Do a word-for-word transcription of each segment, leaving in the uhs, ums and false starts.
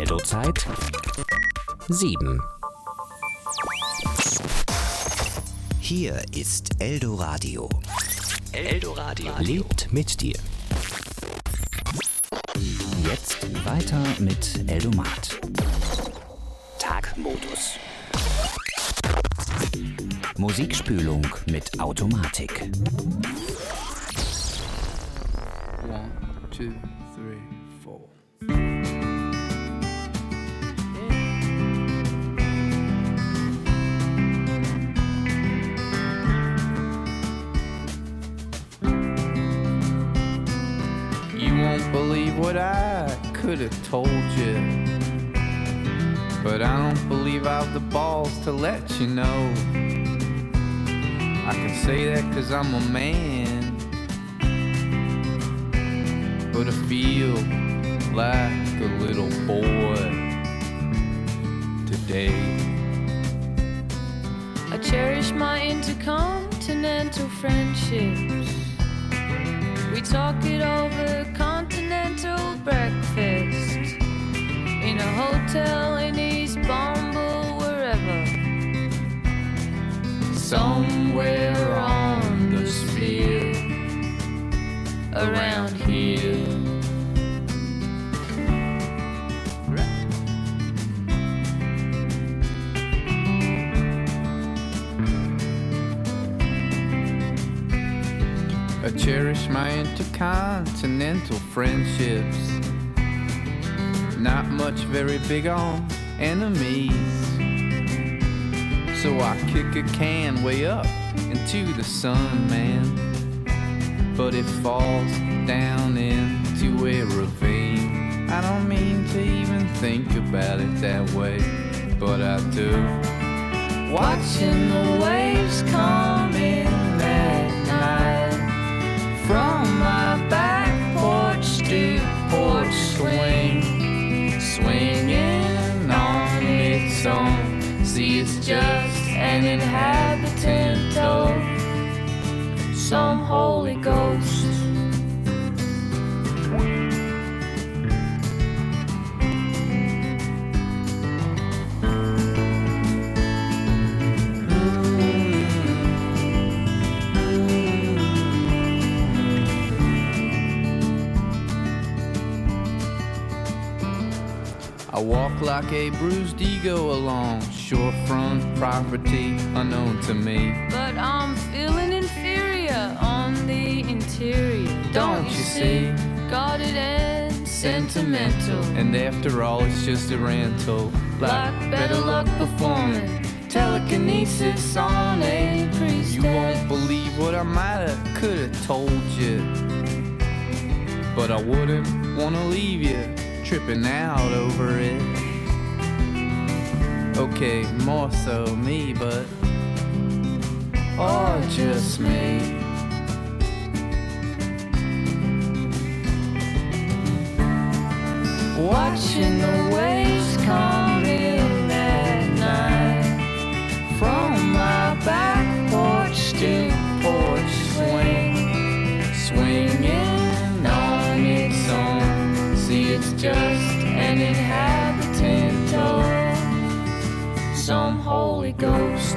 Eldo-Zeit sieben. Hier ist Eldoradio. Eldoradio lebt mit dir. Jetzt weiter mit Eldomat. Tagmodus. Musikspülung mit Automatik. One, two, three, four. You won't believe what I could have told you, but I don't believe I've the balls to let you know. I can say that 'cause I'm a man, but I feel like a little boy today. I cherish my intercontinental friendships. We talk it over continental breakfast in a hotel in East Bumble, wherever. Somewhere on the sphere around here. I cherish my intercontinental friendships. Not much very big on enemies, so I kick a can way up into the sun, man. But it falls down into a ravine. I don't mean to even think about it that way, but I do. Watching the waves come in at night, from my back porch to porch swing, swinging on its own. See, it's just an inhabitant of some Holy Ghost. I walk like a bruised ego along shorefront property unknown to me. But I'm feeling inferior on the interior. Don't you see? Guarded and sentimental. And after all, it's just a rental. Like better luck performing telekinesis on a priestess. You won't believe what I might have, could have told you, but I wouldn't want to leave you tripping out over it. Okay, more so me, but or just me. Watching the waves come in at night, from my back porch to porch swing, swinging on its own. See, it's just an inhabitant of some Holy Ghost.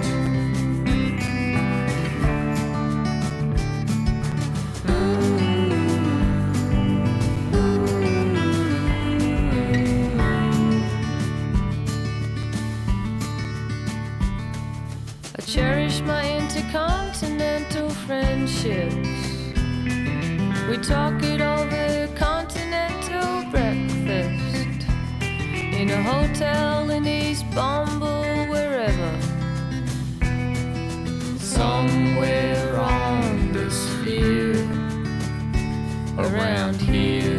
I cherish my intercontinental friendships. We talk it over continental breakfast in a hotel in East Bumble, wherever. Somewhere on the sphere around here.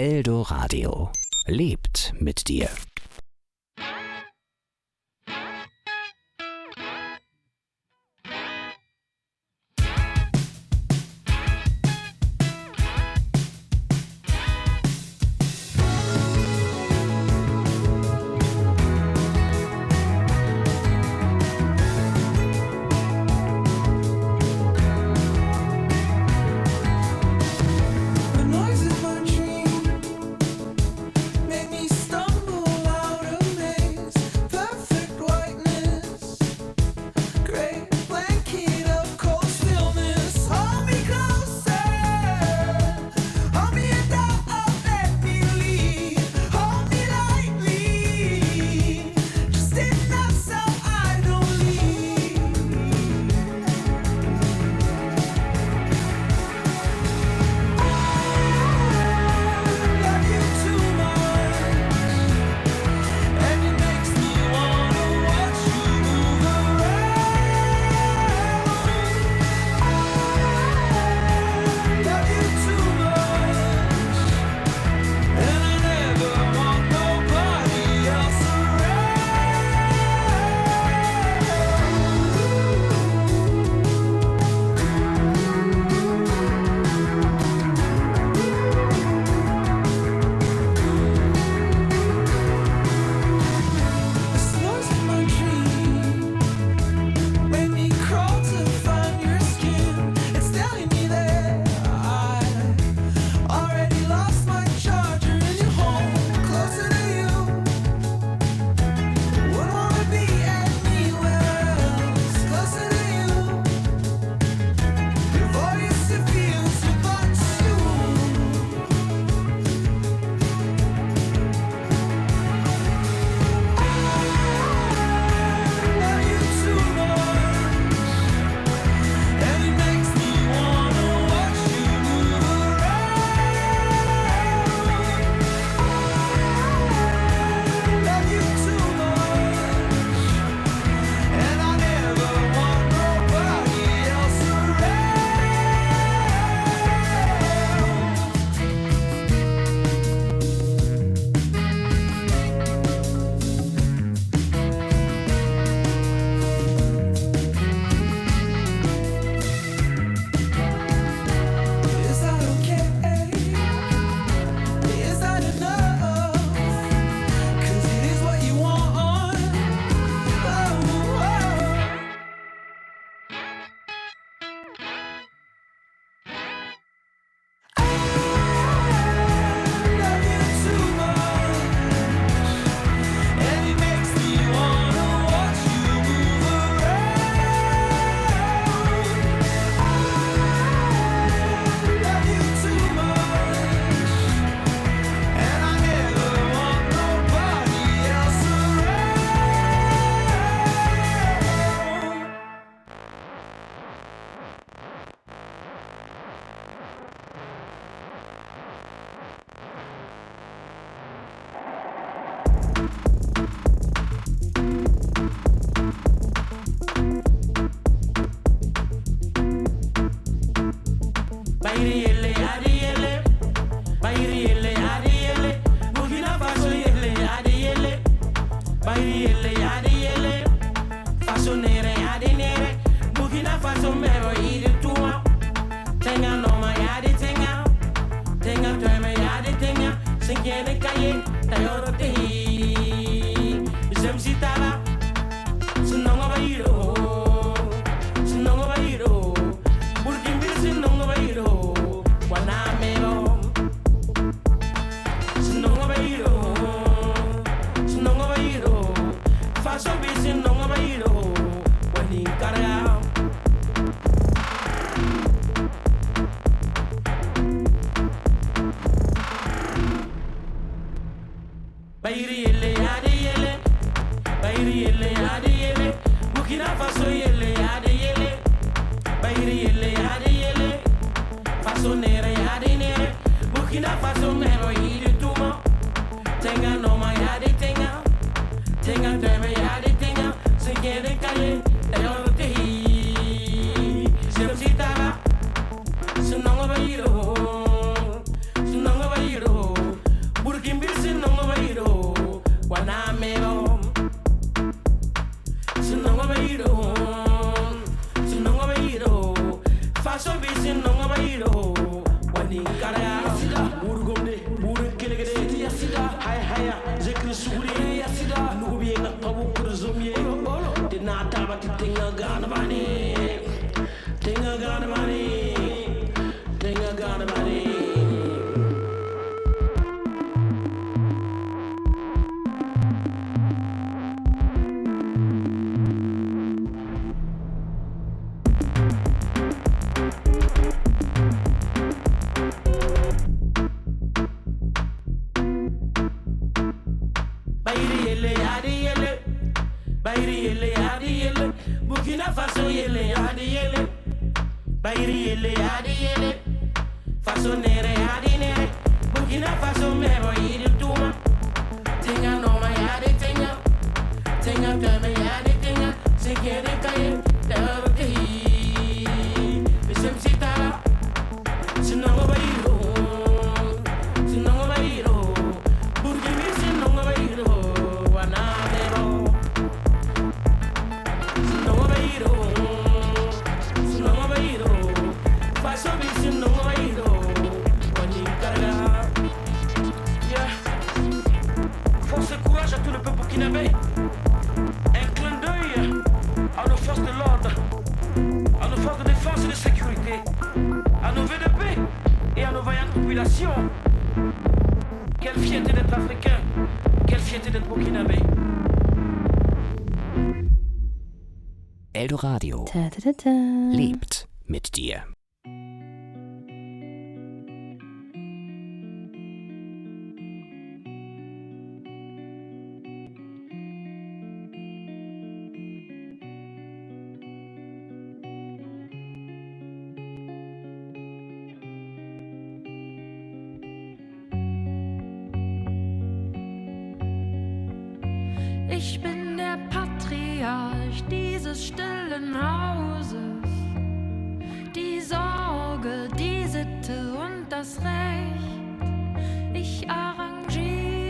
Eldoradio lebt mit dir. Dinga gonna money. Dinga gonna money. Dinga gonna money. Burkina Faso yele yadi yele, Bayri yele yadi yele, Faso nere yadi nere, Burkina Faso mero yidi tuma, Tinga noma yadi tinga, Tinga dame yadi tinga, Sikere kaye, Terke hi, Bisem sitara, Sinongo bayiro, Sinongo bayiro, Burkina sinongo bayiro, Wanamero. Force et courage à tout le peuple burkinabé. Un clin d'œil à nos forces de l'ordre, à nos forces de défense et de sécurité, à nos vœux de paix et à nos vaillantes populations. Quelle fierté d'être africain, quelle fierté d'être burkinabé. Eldoradio Ta, ta, ta, ta. lebt mit dir. Ich bin der Patriarch dieses stillen Hauses, die Sorge, die Sitte und das Recht. Ich arrangiere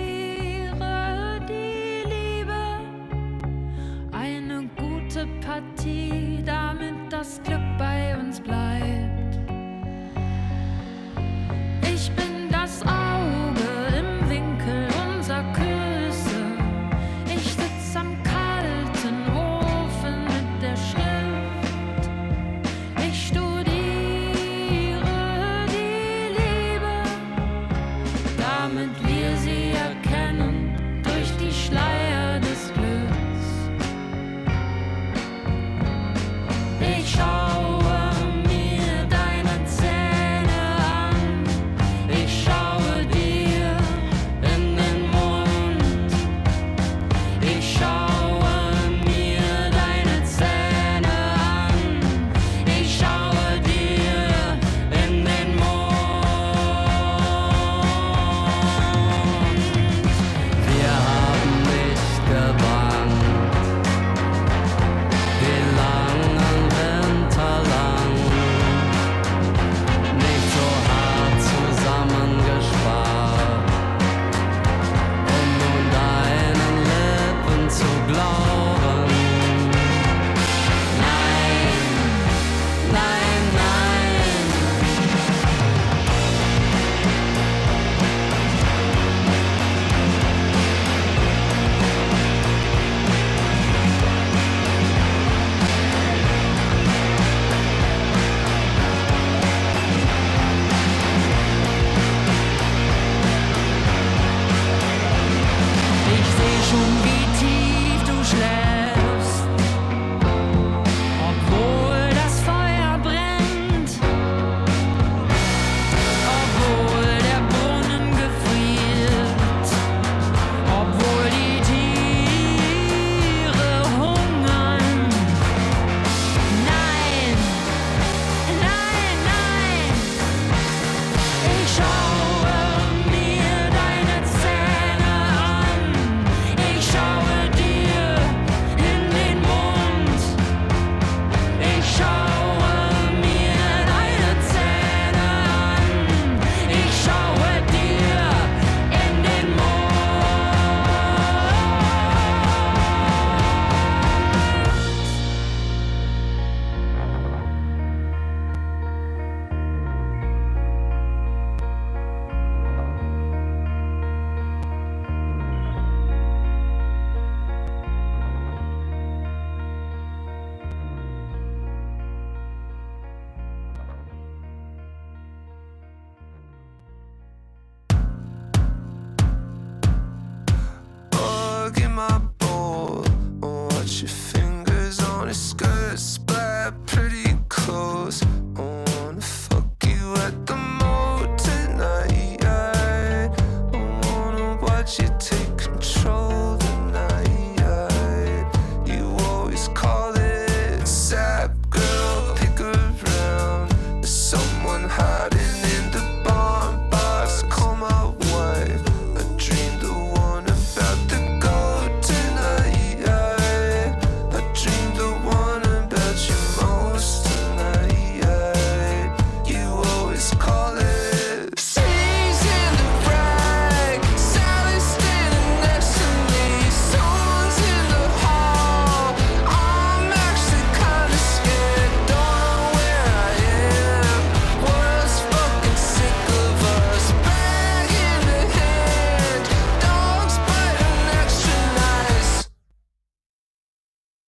die Liebe, eine gute Partie, damit das Glück bei uns bleibt. Ich bin das Auge im Winkel unserer Küsse. Ich sitz am kalten Ofen mit der Schrift. Ich studiere die Liebe, damit wir sie erkennen durch die Schleier des Glücks. Ich schaue mir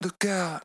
look out.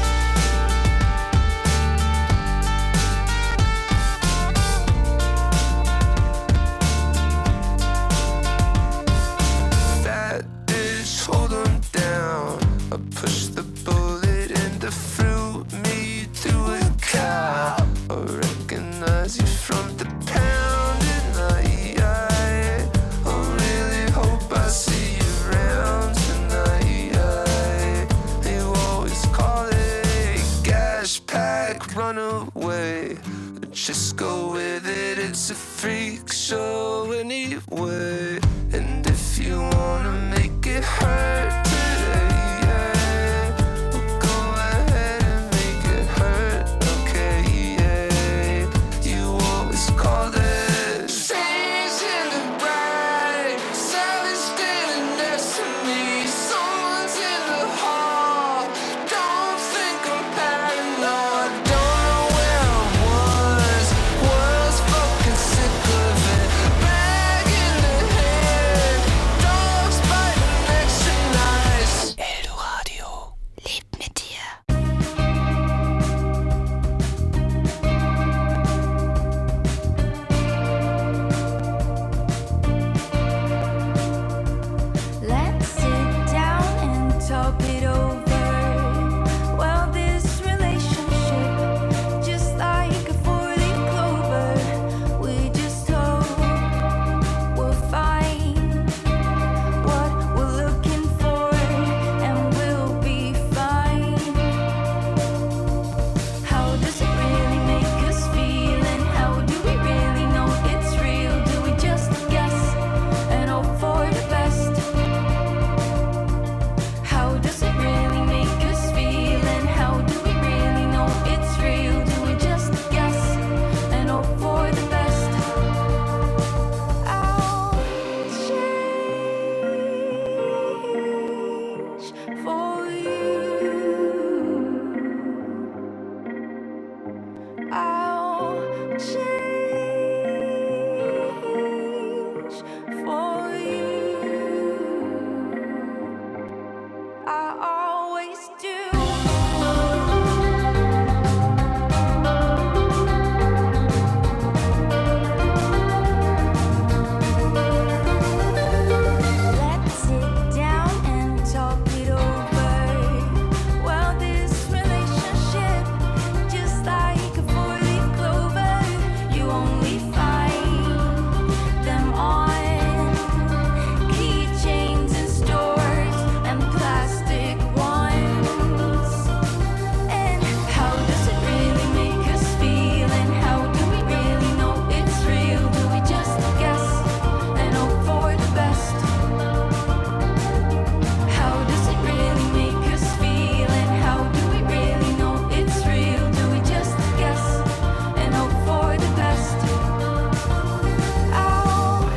That bitch, hold on down. I push the bullet and the fruit me through a cow. I recognize you from the pounding night. I really hope I see you around tonight. You always call it gash pack, run away. Just go with it, it's a freak show anyway. And if you wanna make it hurt today, yeah, well, go ahead and make it hurt, okay, yeah. You always call it sage in the bright, Sally's standing next to me, someone's in the hall, don't think I'm paranoid, don't know where I was, was fucking sick of it, bag in the head, dogs biting extra nice. Eldoradio. Lebt mit dir. Let's sit down and talk it over. Well, this relationship, just like a four-leaf clover, we just hope we'll find what we're looking for, and we'll be fine. How does it really make us feel, and how do we really know it's real? Do we just guess and hope for the best? How does it really make us feel, and how do we really know it's real? Do we just guess and hope for the best? I'll change for you. I'll change for you. I always do. Let's sit down and talk it over. Well, this relationship, just like a four-leaf clover, you only find them on keychains and stores and plastic ones. And how does it really make us feel, and how do we really know it's real? Do we just guess and hope for the best? How does it really make us feel, and how do we really know it's real? Do we just guess and hope for the best? I'll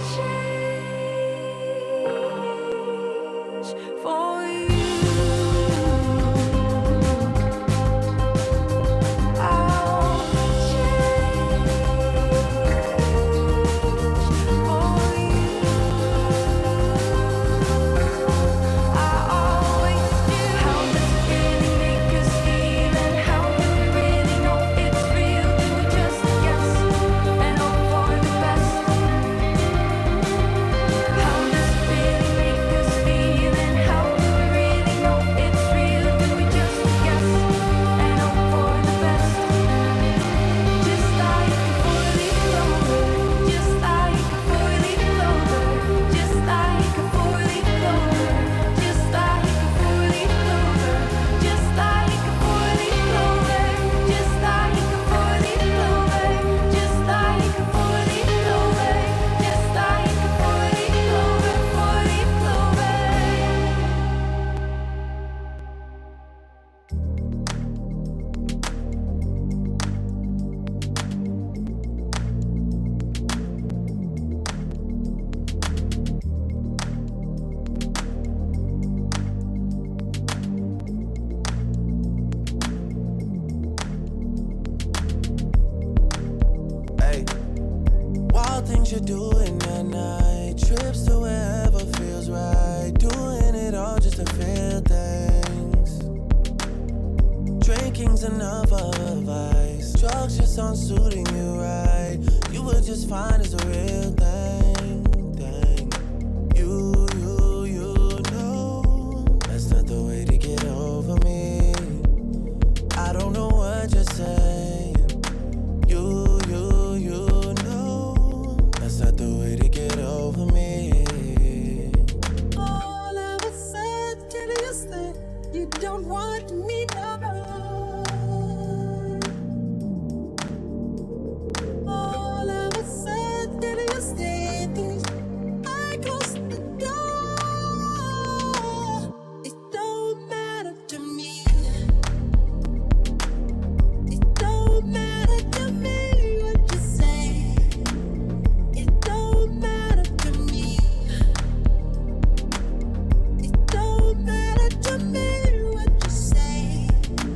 change for you. I'll change for you. I always do. How does it really make us feel, and how do we really know it's real? Do we just guess and hope for the best? How does it really make us feel, and how do we really know it's real? Do we just guess and hope for the best? Just like a four-leaf clover, just like a four-leaf clover, just like a four-leaf clover, just like a four-leaf clover, just like a four-leaf clover, just like a four-leaf clover, just like a four-leaf clover, just like a four-leaf clover, four-leaf clover. Hey, wild things you're doing at night, trips to wherever feels right, doing it all just to feel things. Nothing's enough of advice. Drugs just aren't suiting you right. You were just fine as a real thing, thing. You, you, you know that's not the way to get over me. I don't know what you're saying. You, you, you know that's not the way to get over me. All of a sudden you say you don't want me no more. All of a sudden you say things. I close the door. It don't matter to me. It don't matter to me what you say. It don't matter to me. It don't matter to me what you say.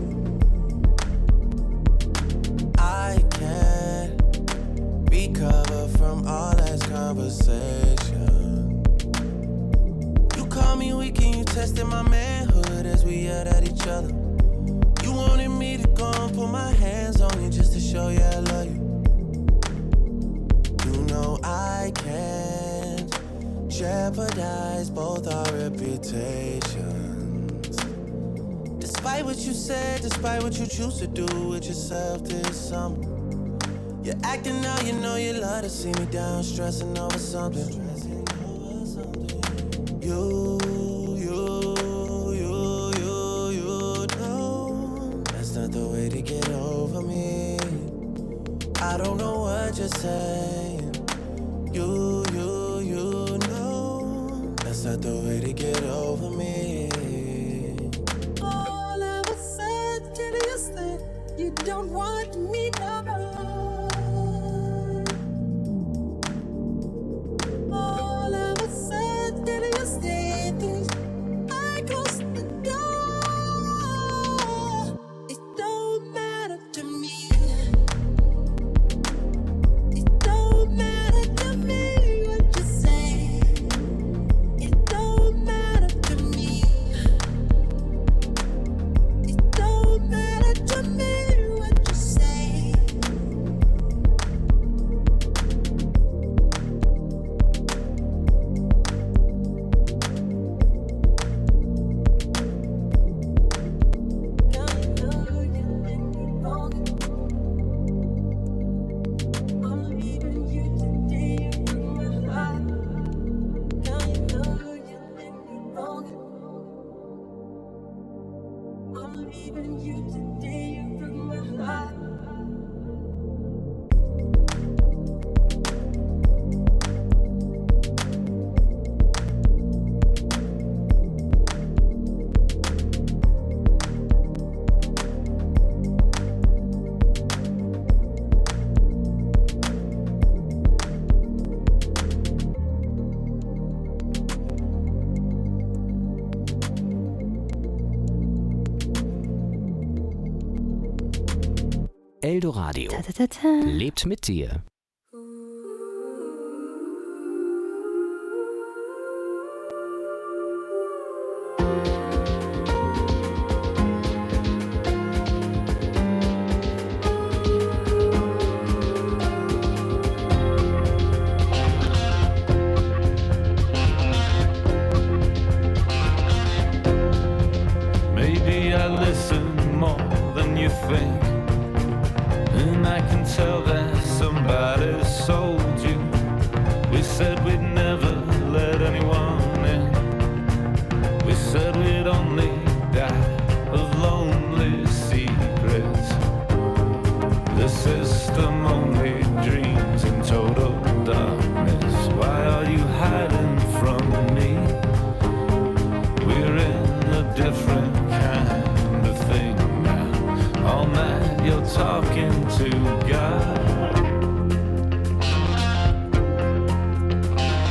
I can't recover from all that conversation. You call me weak and you tested my manhood as we yelled at each other. You wanted me to go and put my hands on you just to show you I love you. You know I can't jeopardize both our reputations. Despite what you said, despite what you choose to do with yourself this summer, you're acting now, you know you love to see me down, stressing over something. You, you, you, you, you know that's not the way to get over me. I don't know what you're saying. You, you, you know that's not the way to get over me. All of a sudden you say you don't want me no more. All of a sudden you say things. I close the door. It don't matter to me. It don't matter to me what you say. It don't matter to me. It don't matter to me what you say. Now you know you did me wrong. I'm leaving you today from my heart. Now you know you did me wrong. I'm leaving you today from my heart. Eldoradio lebt mit dir. Maybe I listen more than you think, and I can tell that somebody sold you. We said we'd never let anyone in. We said we'd only die of lonely secrets. The system only dreams in total darkness. Why are you hiding from me? We're in a different kind of thing now. All night you're talking to God.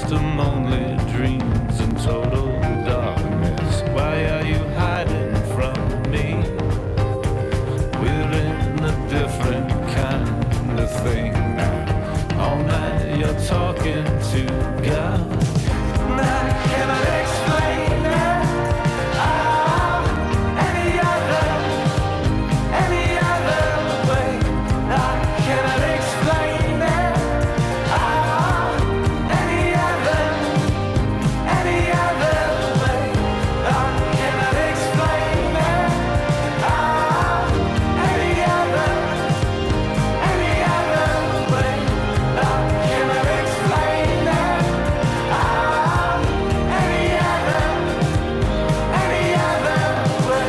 testimony, dreams and total darkness. Why are you hiding from me? We're in a different kind of thing now. All night you're talking to God. And I cannot explain that. Ah, any other, any other way. I cannot explain that. Ah, any other, any other way. I cannot explain that. Ah, any other, any other way. I cannot explain that. Ah, any other, any other way.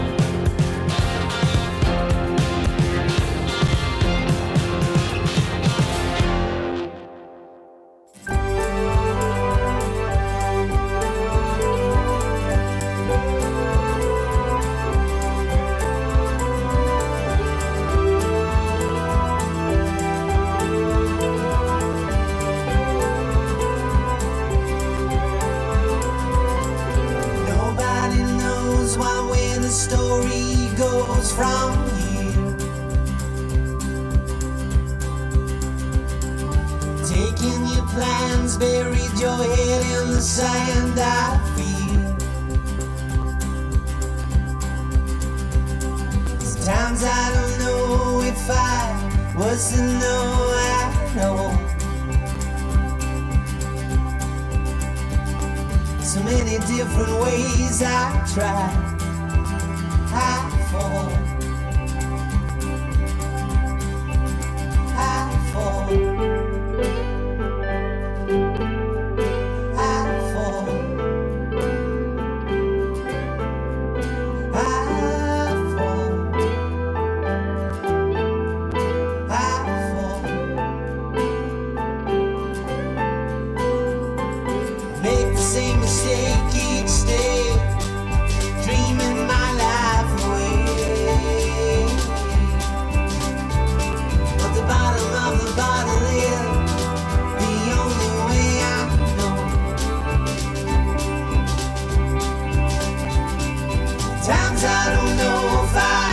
Nobody knows why where the story goes from here. Taking your plans, buried your head in the sand, I feel. Sometimes I don't know if I was to know, I know. So many different ways I try, I fall, I fall, I fall, I fall, I fall. Make the same mistake each day, dreaming my life away. But the bottom of the bottle is the only way I know. Times I don't know if I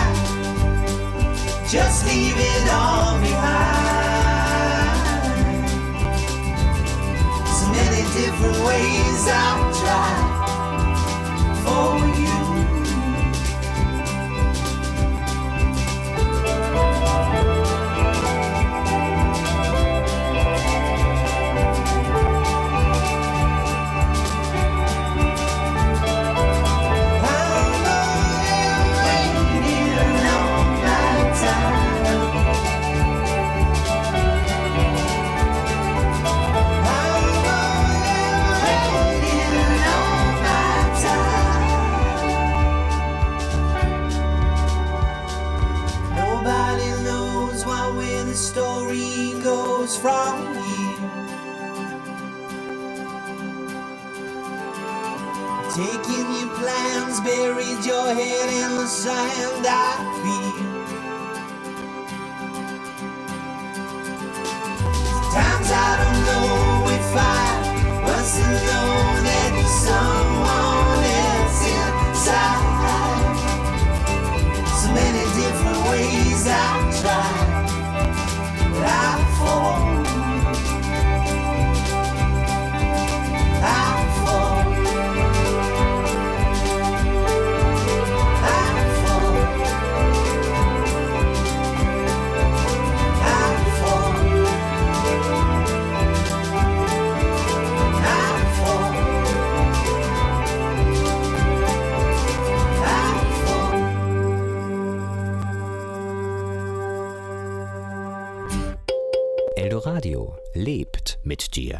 just leave it all behind. So many different ways I've tried for you. I'm waiting all my time. Nobody knows why where the story goes from here. Taking your plans, buried your head in the sand, I feel. Times I don't know if I was to know that someone else inside. So many different ways I try, but I fall, I fall, I fall, I fall, I fall, I fall. Eldoradio lebt mit dir.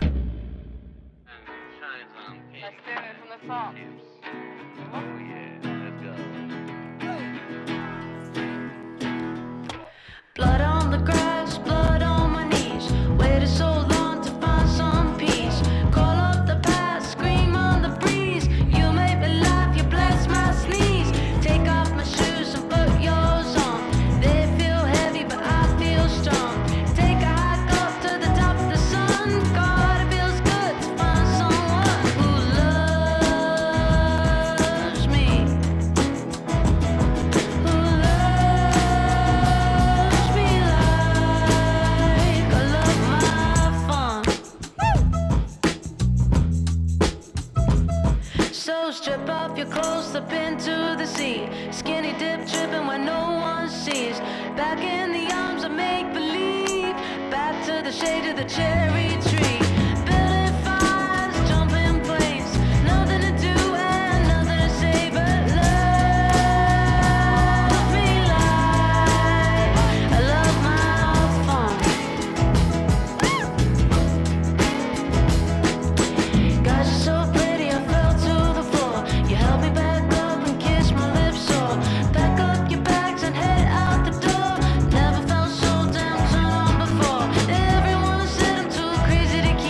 Blood on the grass, blood on my knees. Waited so long to find some peace. Call up the past, scream on the breeze. You make me laugh, you bless my sneeze. Take off my shoes and put yours on. They feel heavy, but I feel strong. Take a hike up to the top of the sun. God, it feels good to find off your clothes, slip into the sea. Skinny dip dripping where no one sees. Back in the arms of make believe. Back to the shade of the cherry tree. Building fires, jumping planes. Nothing to do and nothing to say but love me like I love my phone. God, you're so pretty, I fell to the floor. You held me back up and kissed my lips sore. Pack up your bags and head out the door. Never felt so damn turned on before. Everyone said I'm too crazy to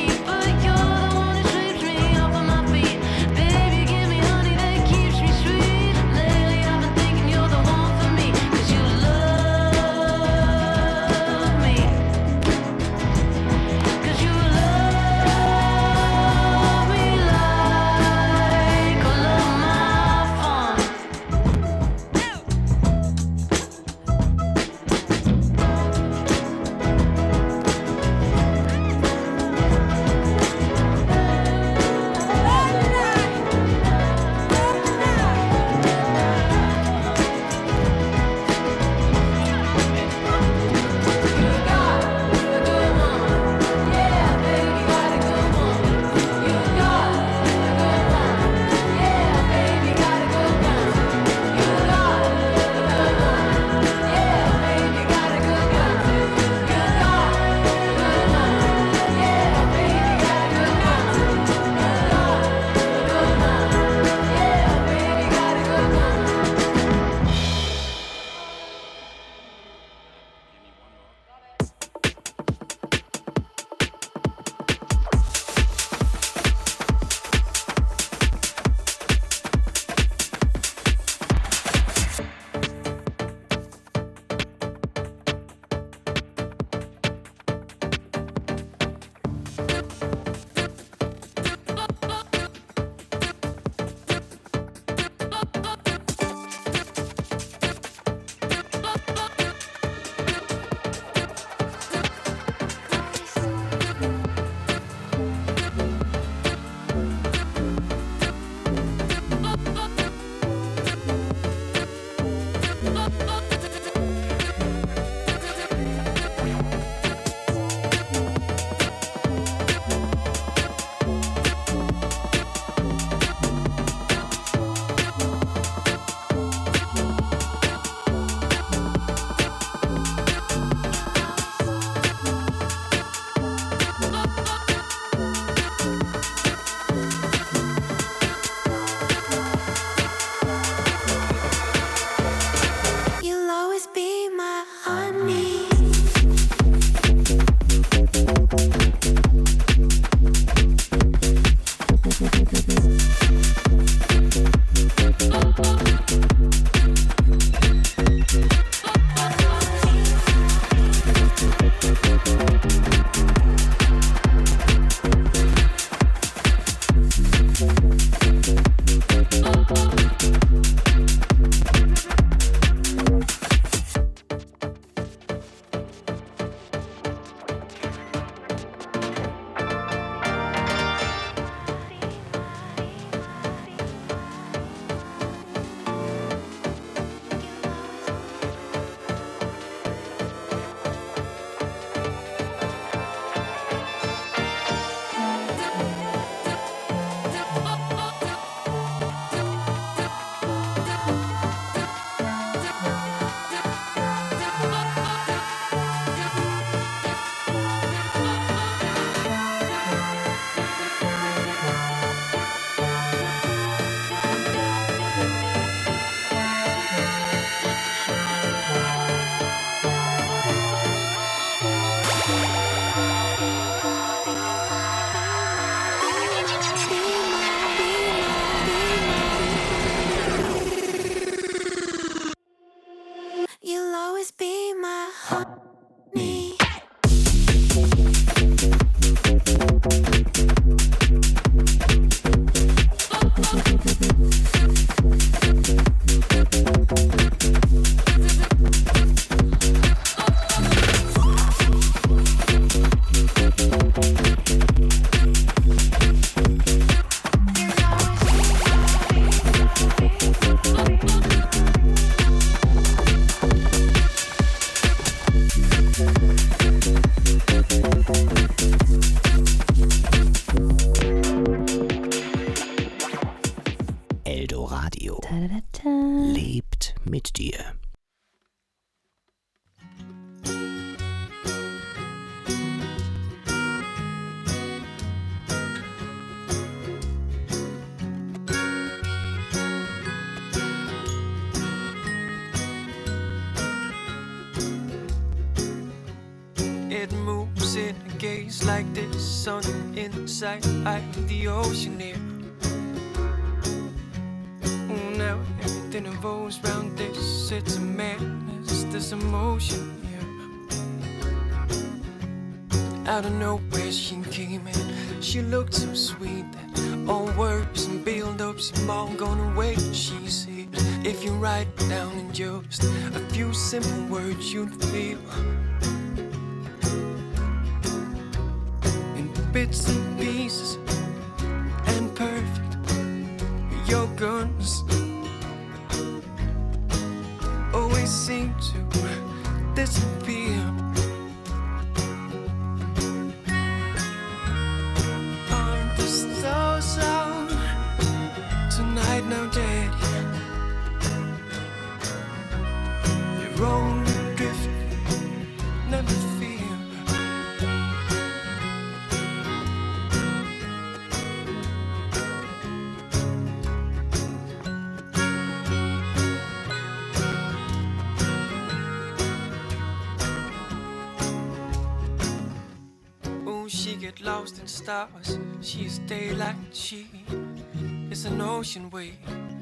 mit dir. It moves in a gaze like the sun inside the ocean here. Oh, now everything revolves round this. It's a madness, this emotion here. Out of nowhere she came in. She looked so sweet that all worries and build-ups seem all gone away. She said, if you write it down in just a few simple words, you'd feel bits and pieces and perfect. Your guns always seem to disappear. Aren't the stars out tonight now, Daddy? You're only drifting, never fear. Get lost in stars. She is daylight. She is an ocean wave.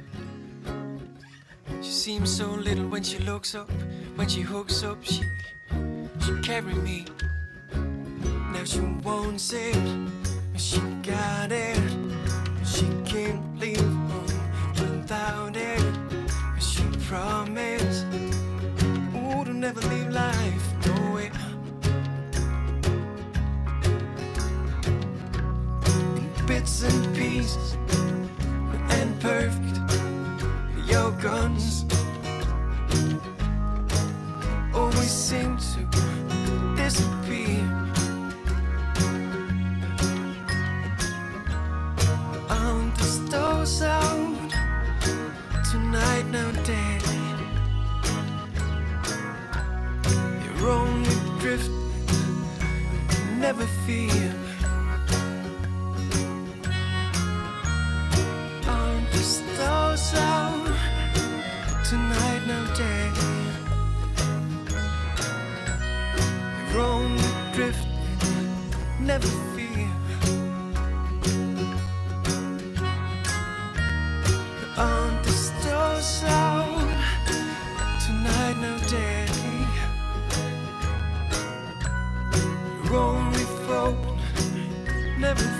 She seems so little when she looks up. When she hooks up, she she carry me. Now she wants it, she got it. She can't leave home without it. She promised, ooh, to never leave life. No way. Bits and pieces and perfect. Your guns always seem to disappear. Aren't the stars out tonight now, Daddy? You're only drifting, never fear. Stars out tonight now, Daddy. You're only drifting, never fear. Aren't the stars out tonight now, Daddy? You're only floating, never fear.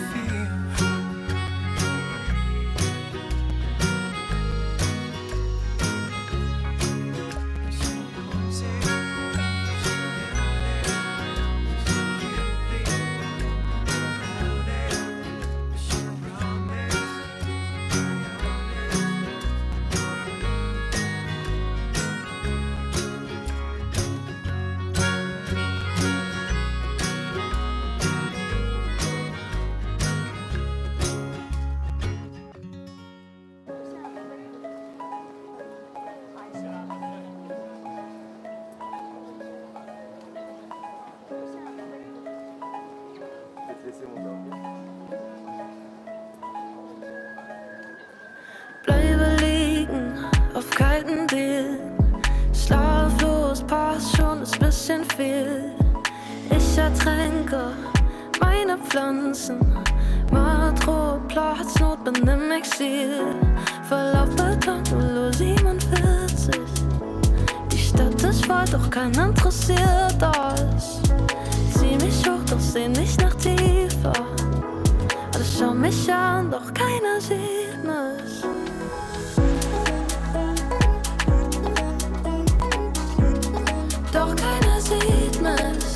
Bleibe liegen auf kalten Dielen. Schlaflos, passt schon, ist bisschen viel. Ich ertränke meine Pflanzen. Matroplatz, Not bin im Exil. Verlauf Beton, siebenundvierzig. Die Stadt ist voll, doch keiner interessiert das. Zieh mich hoch, doch seh nicht nach tiefer. Alle schauen mich an, doch keiner sieht mich. Doch keiner sieht mich.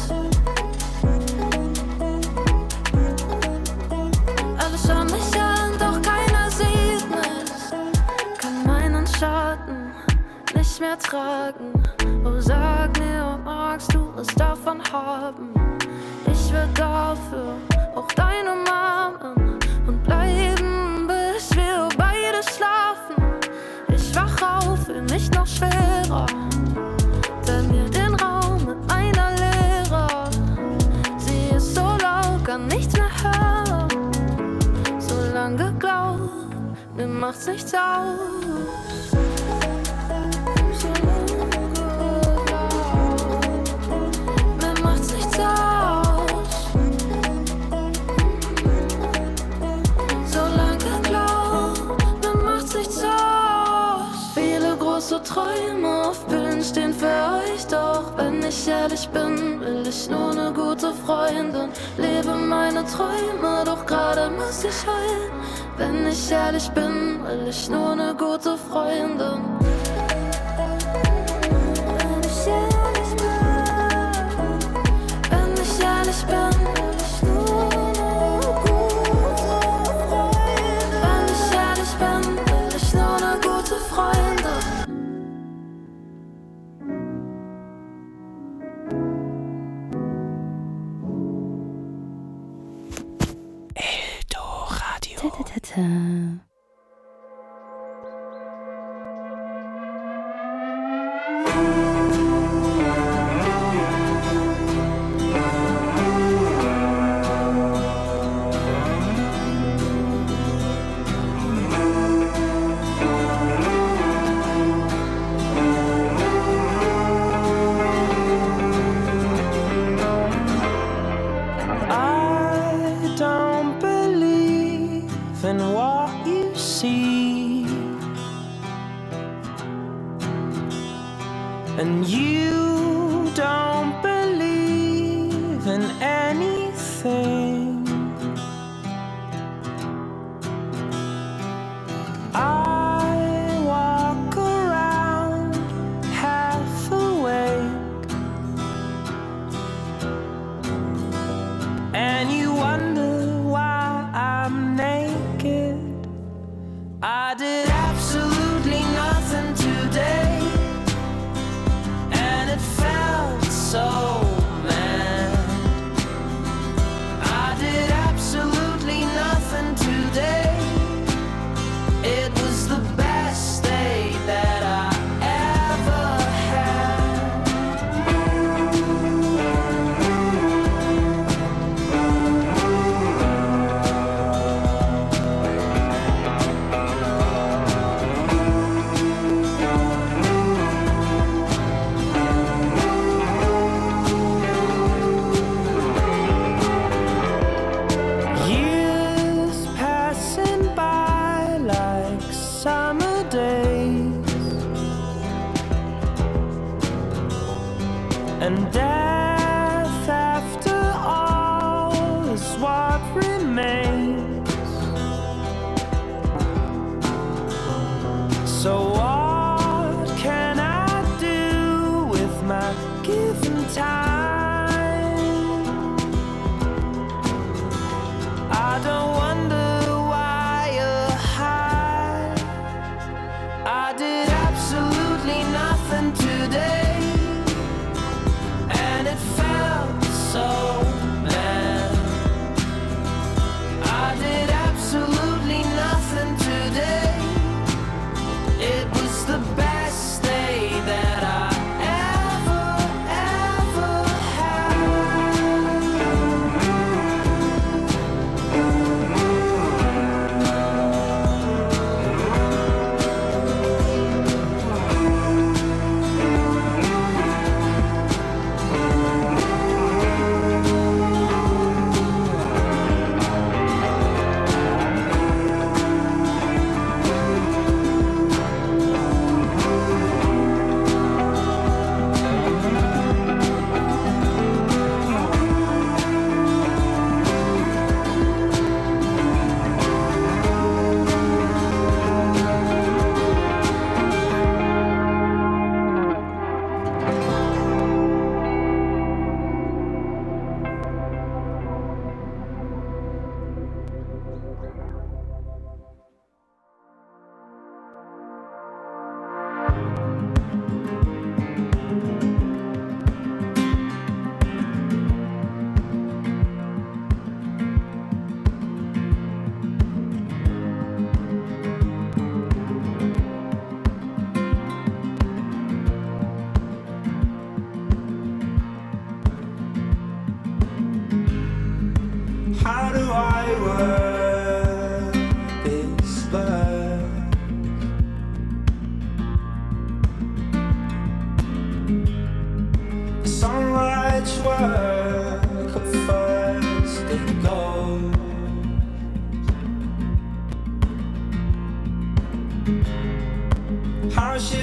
Alle schauen mich an, doch keiner sieht mich. Kann meinen Schatten nicht mehr tragen. Oh, sag mir, magst du es davon haben? Ich will dafür auch deine umarmen und bleiben, bis wir beide schlafen. Ich wach auf, will mich noch schwimmen. macht's nichts aus. Mir macht's nichts aus. Solange glaubt, mir macht's nichts aus. Viele große Träume auf Bühnen stehen für euch, doch wenn ich ehrlich bin, will ich nur eine gute Freundin. Lebe meine Träume, doch gerade muss ich heulen. Wenn ich ehrlich bin, will ich nur eine gute Freundin. Wenn ich ehrlich bin, wenn ich ehrlich bin, will ich nur eine gute Freundin. Wenn ich ehrlich bin, will ich nur eine gute Freundin. Eldoradio. I don't believe in what you see, and you don't believe in anything. I walk around half awake, and you wonder why I'm naked. I did absolutely nothing today, and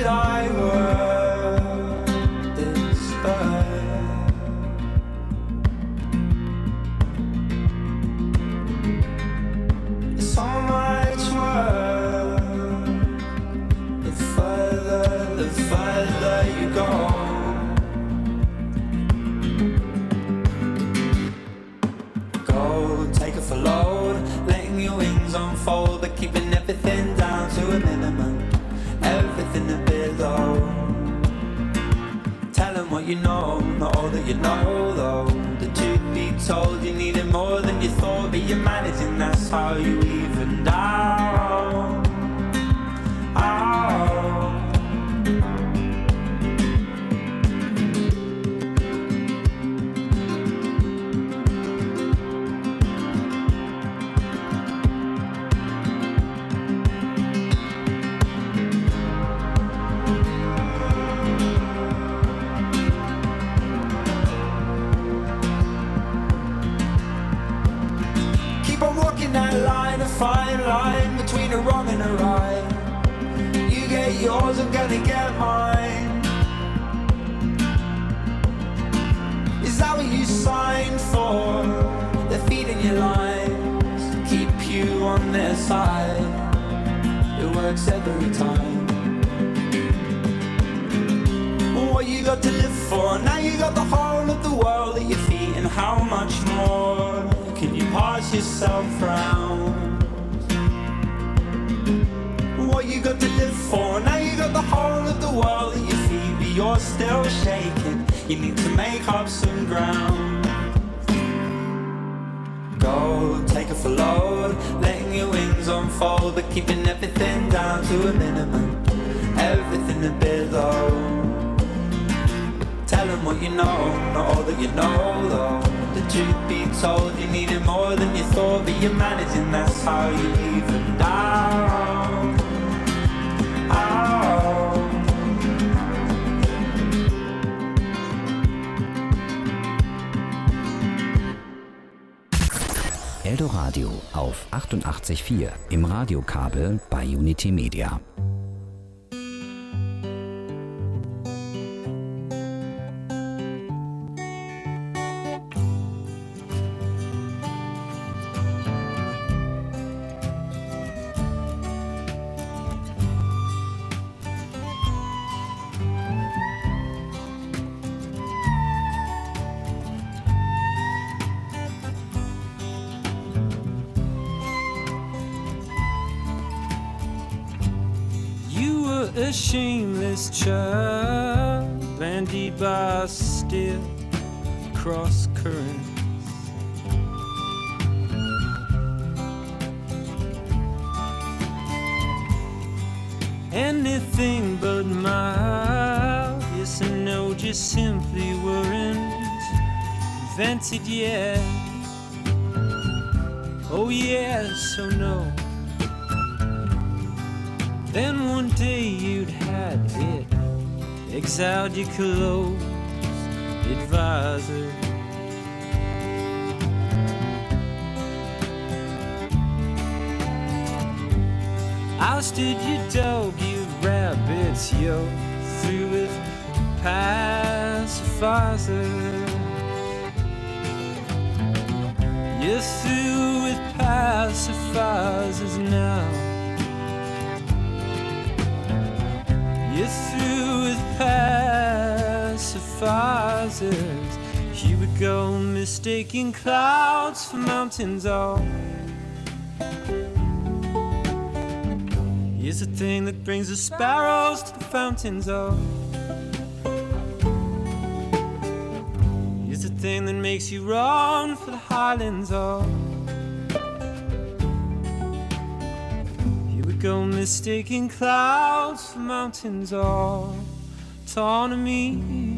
that I were this bird. So much worse the further, the further you go. Go, take off a load, letting your wings unfold, but keeping everything down to a minimum, everything a bit low. Tell them what you know, not all that you know though. The truth be told, you needed more than you thought, but you're managing, that's how you evened out. Out. That line, a fine line between a wrong and a right. You get yours, I'm gonna get mine. Is that what you signed for? They're feeding you lines to keep you on their side. It works every time. What you got to live for? Now you got the whole of the world at your feet, and how much more can you pass yourself round? What you got to live for? Now you got the whole of the world at your feet, but you're still shaking. You need to make up some ground. Go, take off a load, letting your wings unfold, but keeping everything down to a minimum, everything a bit low. Tell them what you know, not all that you know though. The truth be told, you needed more than you thought, but you're managing, that's how you even out. Out. Eldoradio auf achtundachtzig Komma vier im Radiokabel bei Unity Media. A shameless child, bandied by still cross currents. Anything but mild, yes and no, just simply weren't invented yet. Oh yes, oh no. Then one day you'd had it, exiled your close advisor. Ousted your dog, you rabbits, yo, through with pacifiers. You're through with pacifiers now. You're through with pacifiers. Here we go, mistaking clouds for mountains. Oh, here's the thing that brings the sparrows to the fountains. Oh, here's the thing that makes you run for the highlands. Oh, go mistaking clouds for mountains, autonomy.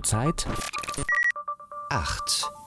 Uhrzeit acht